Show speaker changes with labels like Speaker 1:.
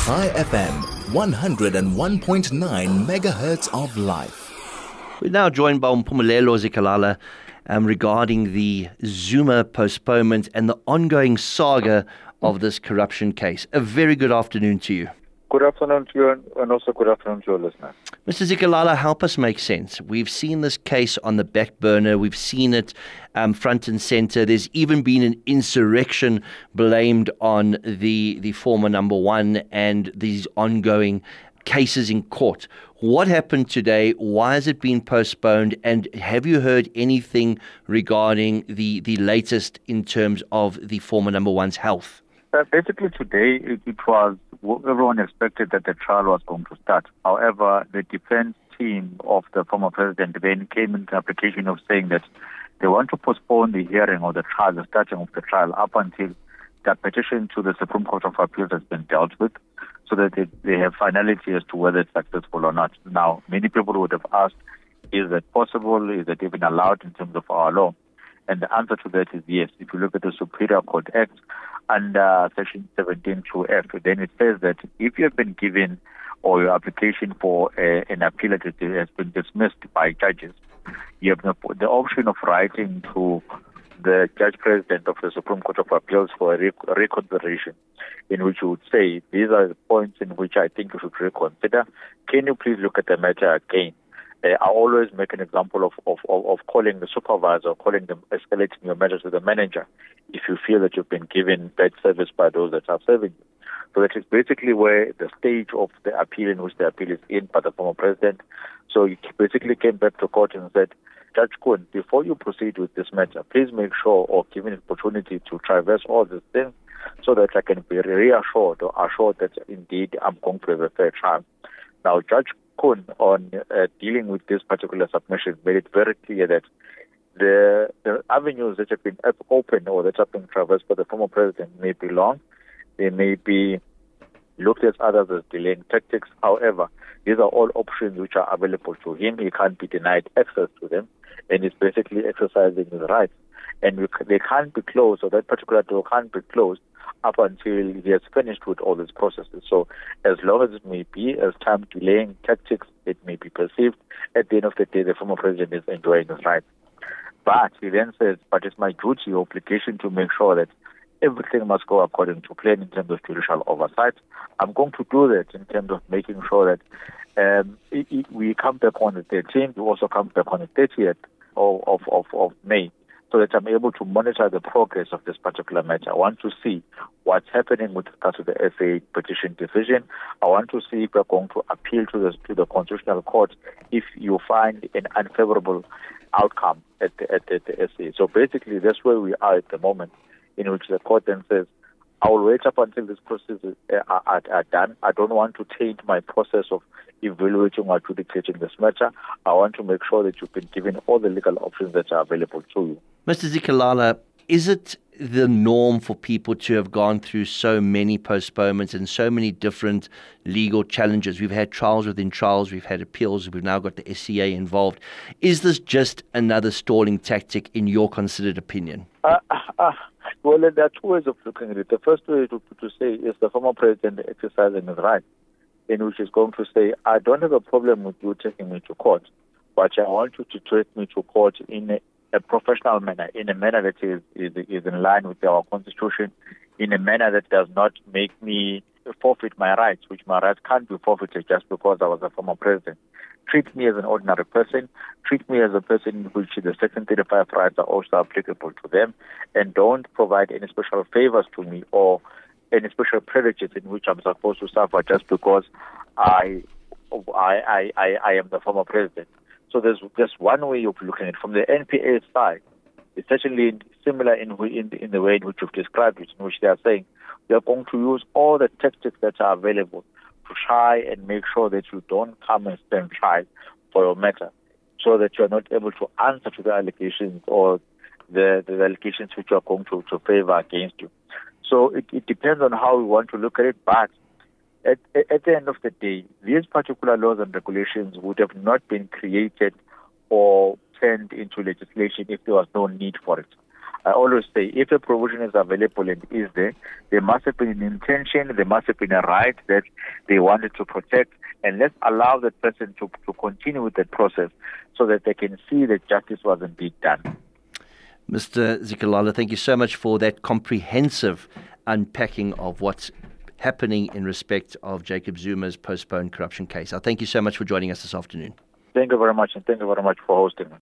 Speaker 1: High FM, 101.9 megahertz of life.
Speaker 2: We're now joined by Mpumelelo Zikalala regarding the Zuma postponement and the ongoing saga of this corruption case. A very good afternoon to you.
Speaker 3: Good afternoon to you, and also good afternoon to your listeners.
Speaker 2: Mr. Zikalala, help us make sense. We've seen this case on the back burner. We've seen it front and center. There's even been an insurrection blamed on the former number one and these ongoing cases in court. What happened today? Why has it been postponed? And have you heard anything regarding the latest in terms of the former number one's health?
Speaker 3: Basically, today it was everyone expected that the trial was going to start. However, the defense team of the former president then came into application of saying that they want to postpone the hearing of the trial, the starting of the trial, up until the petition to the Supreme Court of Appeals has been dealt with, so that they have finality as to whether it's successful or not. Now, many people would have asked, is that possible? Is that even allowed in terms of our law? And the answer to that is yes. If you look at the Superior Court Act under Section 17(2)(f), then it says that if you have been given or your application for an appeal that has been dismissed by judges, you have the option of writing to the Judge President of the Supreme Court of Appeals for a reconsideration, in which you would say, these are the points in which I think you should reconsider. Can you please look at the matter again? I always make an example of calling the supervisor, calling them, escalating your matter to the manager if you feel that you've been given bad service by those that are serving you. So that is basically where the stage of the appeal in which the appeal is in by the former president. So he basically came back to court and said, Judge Kuhn, before you proceed with this matter, please make sure or give me an opportunity to traverse all these things so that I can be reassured or assured that indeed I'm going to have a fair trial. Now, Judge Kuhn, on dealing with this particular submission, made it very clear that the avenues that have been opened or that have been traversed by the former president may be long. They may be looked at others as delaying tactics. However, these are all options which are available to him. He can't be denied access to them, and he's basically exercising his rights. And they can't be closed, or that particular door can't be closed up until he has finished with all these processes. So as long as it may be, as time delaying tactics, it may be perceived, at the end of the day, the former president is enjoying his rights. But he then says, but it's my duty or obligation to make sure that everything must go according to plan in terms of judicial oversight. I'm going to do that in terms of making sure that we come back on the 13th, we also come back on the 30th of May, so that I'm able to monitor the progress of this particular matter. I want to see what's happening with regard to the FA petition decision. I want to see if we're going to appeal to the Constitutional Court if you find an unfavorable outcome at the SA. So basically, that's where we are at the moment, in which the court then says, I will wait up until these processes are done. I don't want to taint my process of evaluating or adjudicating this matter. I want to make sure that you've been given all the legal options that are available to you.
Speaker 2: Mr. Zikalala, is it the norm for people to have gone through so many postponements and so many different legal challenges? We've had trials within trials, we've had appeals, we've now got the SCA involved. Is this just another stalling tactic in your considered opinion?
Speaker 3: Well, there are two ways of looking at it. The first way to say is the former president exercising his right, in which is going to say, I don't have a problem with you taking me to court, but I want you to take me to court in a professional manner, in a manner that is in line with our constitution, in a manner that does not make me forfeit my rights, which my rights can't be forfeited just because I was a former president. Treat me as an ordinary person. Treat me as a person in which the Section 35 rights are also applicable to them, and don't provide any special favors to me or any special privileges in which I'm supposed to suffer just because I am the former president. So there's just one way of looking at it. From the NPA side, it's certainly similar in the way in which you've described it, in which they are saying they are going to use all the tactics that are available to try and make sure that you don't come and stand trial for your matter, so that you are not able to answer to the allegations or the allegations which are going to favor against you. So it depends on how we want to look at it, but at the end of the day, these particular laws and regulations would have not been created or turned into legislation if there was no need for it. I always say, if a provision is available and is there must have been an intention, there must have been a right that they wanted to protect, and let's allow that person to continue with that process so that they can see that justice wasn't being done.
Speaker 2: Mr. Zikalala, thank you so much for that comprehensive unpacking of what's happening in respect of Jacob Zuma's postponed corruption case. I thank you so much for joining us this afternoon.
Speaker 3: Thank you very much, and thank you very much for hosting me.